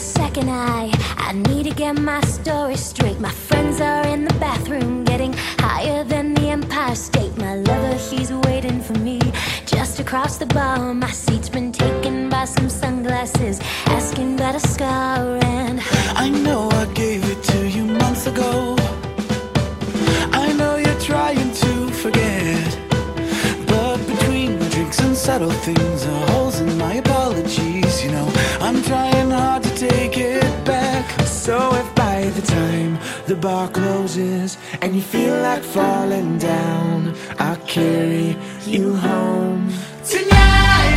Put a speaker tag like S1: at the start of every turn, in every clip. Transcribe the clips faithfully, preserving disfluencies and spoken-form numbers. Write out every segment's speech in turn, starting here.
S1: second. I I need to get my story straight. My friends are in the bathroom, getting higher than the Empire State. My lover, he's waiting for me just across the bar. My seat's been taken by some sunglasses, asking about a scar. And
S2: I know I gave it to you months ago. I know you're trying to forget, but between the drinks and subtle things are holes in my apologies. You know, I'm trying hard to take it back. So if by the time the bar closes and you feel like falling down, I'll carry you home tonight.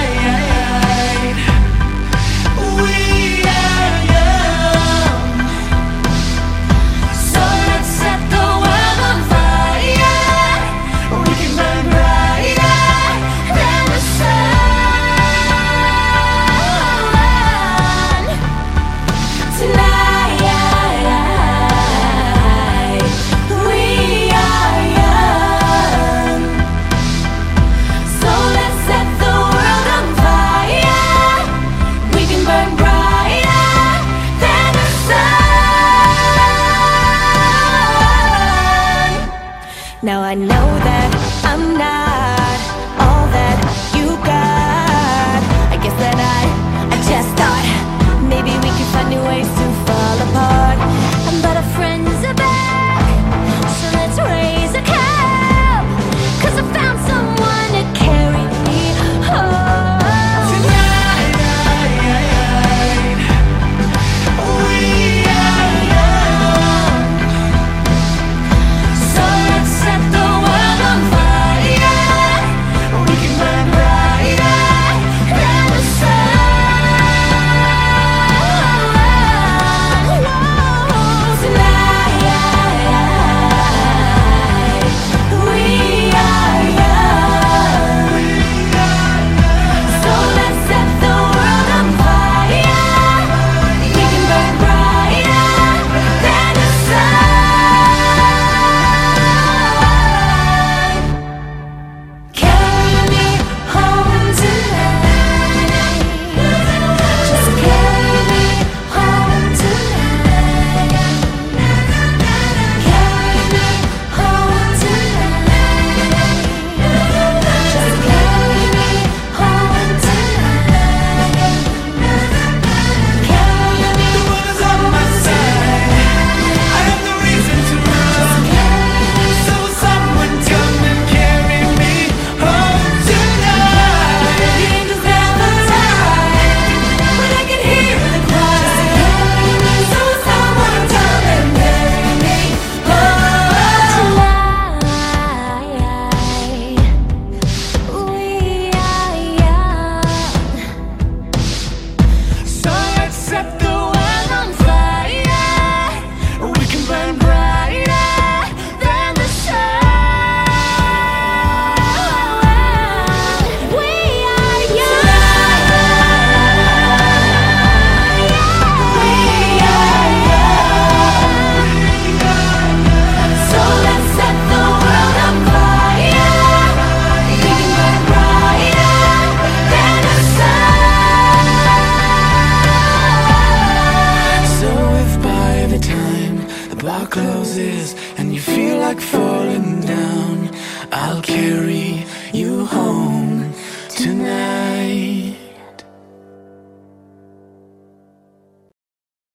S2: We are young, so let's set the world on fire. We can burn brighter than the sun tonight. We are young, so let's set the world on fire. We can burn brighter than the sun. Now I know that I'm not all that you got. I guess that I, I just thought maybe we could find new ways to fall apart. But our friends are back, so let's raise a cup, 'cause I found someone to carry me home tonight. We are young, so let's set the world on fire. We can burn brighter than the sun tonight. We are young, so let's set the world on fire. We can burn brighter than the sun. Carry me home tonight. Just carry me home tonight. Carry me home tonight. Just carry me home tonight. Carry me. The world is on my side. I have no reason to run. So someone come and carry me home tonight. The angels never lie, but I can hear the choir. So someone come and carry me home tonight. We are young, so let's set the world on fire. We can burn brighter than the sun. We are young. We are young, so let's set the world on fire. We can burn brighter than the sun. So if by the time the bar closes and you feel like falling down, I'll carry